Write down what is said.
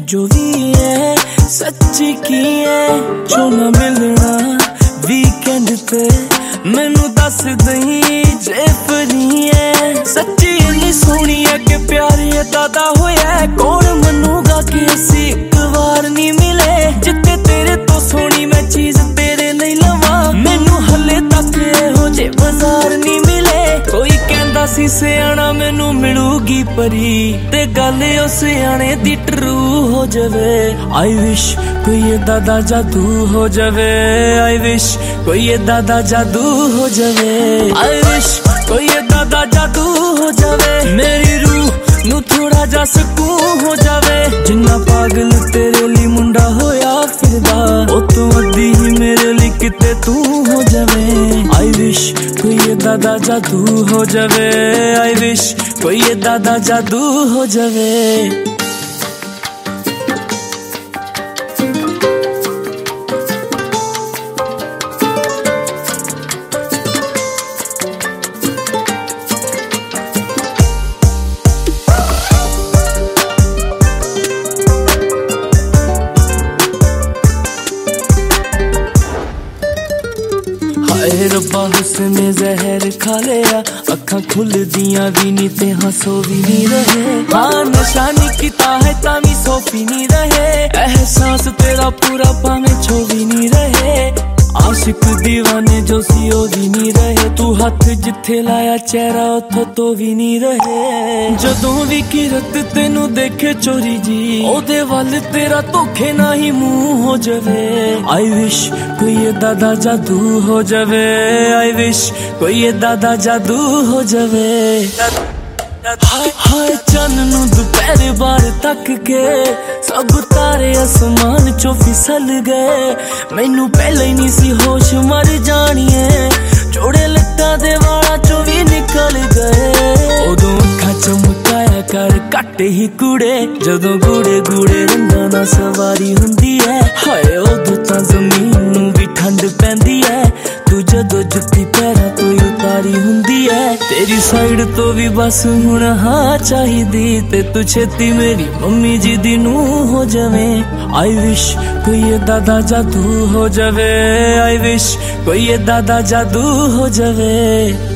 जो भी है सच्ची की है, जो ना मिलना वीकेंड ते मैनू दस दई जे फरी है। सच्ची इन्नी सोहनी है कि प्यार दादा होया, कौन मनूगा कि असी एक बार नहीं मिले। जिते तेरे तो सोहनी मैं चीज तेरे नहीं लवा, मैनू हले तक एहो जे बाजार नहीं मिले। कोई कहंदा सी सियाणा मैनू मिलूगी परी, ते गल ओ सियाणे दी ट्रू हो जावे। आई विश कोई ये दादा जादू हो जावे, आई विश कोई ये दादा जादू हो जावे, आई विश कोई ये दादा जादू हो जावे। मेरी रूह नू थोड़ा जा सकून हो जावे, जिन्ना पागल तेरे लिए मुंडा होया फिरदा, ओ तू अद्धी ही मेरे लिए किते तू हो जावे। आई विश कोई ये दादा जादू हो जावे, आई विश कोई ये दादा जादू हो जावे। हाय रब्बा हुस्ने जहर खा लिया, अखा खुल दिया भी नी ते हंसो भी नहीं रहे। हाँ नशा नहीं किता है तामी सोफी नहीं रहे, एहसास तेरा पूरा पावे छो भी नहीं रहे। आशिक दीवाने जो सी ओ भी नहीं रहे, तू हथ जिथे लाया चेहरा उथो तो भी नहीं रहे। जदों भी किरत तेनू देखे चोरी जी, ओदे वल तेरा धोखे ना ही मुंह हो जावे। आई विश कोई ये दादा जादू हो जावे, आई विश कोई ये दादा जादू हो जावे। हाय हाय चन्न नू दोपहर बार तक के सब तारे आसमान चो फिसल गए, मैनू पहले ही नहीं सी होश मर जानिए, जोड़े लट्टां दे वाला चो भी निकल गए। उदों अखां चमकाया कर घट ही कूड़े, जदों गूड़े गूड़े रंगां नाल सवारी हुंदी है। हाय उदों तां जमीन नू भी ठंड पैंदी है, तू जदों जुत्ती पैरां तो उतारी हुंदी है। तेरी साइड तो भी बस हुण हाँ चाहिदी, ते तू छेती मेरी मम्मी जी दी नू हो जावे। आई विश कोई ये दादा जादू हो जावे, आई विश कोई ये दादा जादू हो जावे।